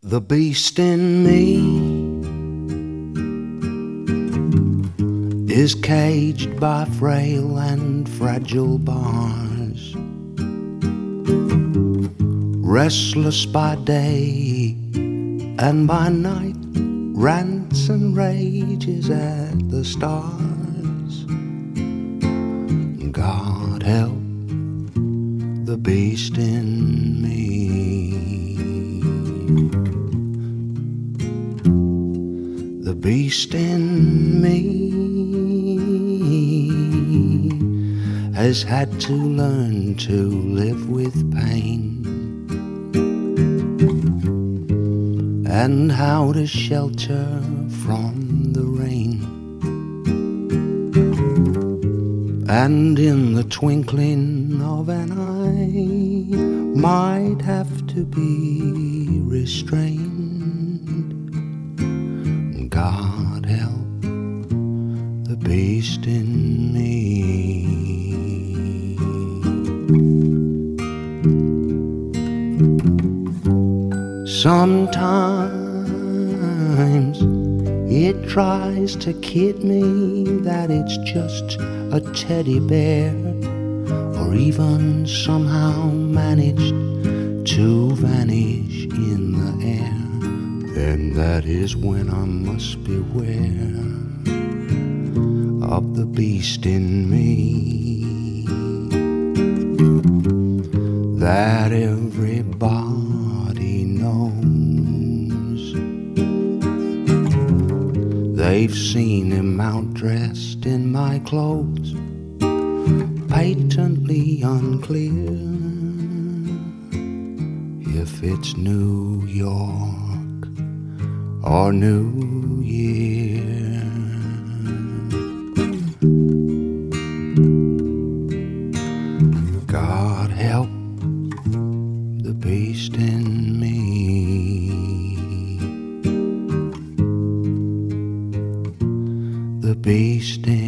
The beast in me is caged by frail and fragile bars, restless by day and by night, rants and rages at the stars. God help the beast in me. The beast in me has had to learn to live with pain, and how to shelter from the rain. And in the twinkling of an eye might have to be restrained. God help the beast in me. Sometimes it tries to kid me that it's just a teddy bear, or even somehow managed to vanish in the air. Then that is when I must beware of the beast in me, that everybody knows. They've seen him out-dressed in my clothes, patently unclear if it's New York or New Year. God help the beast in me. The beast in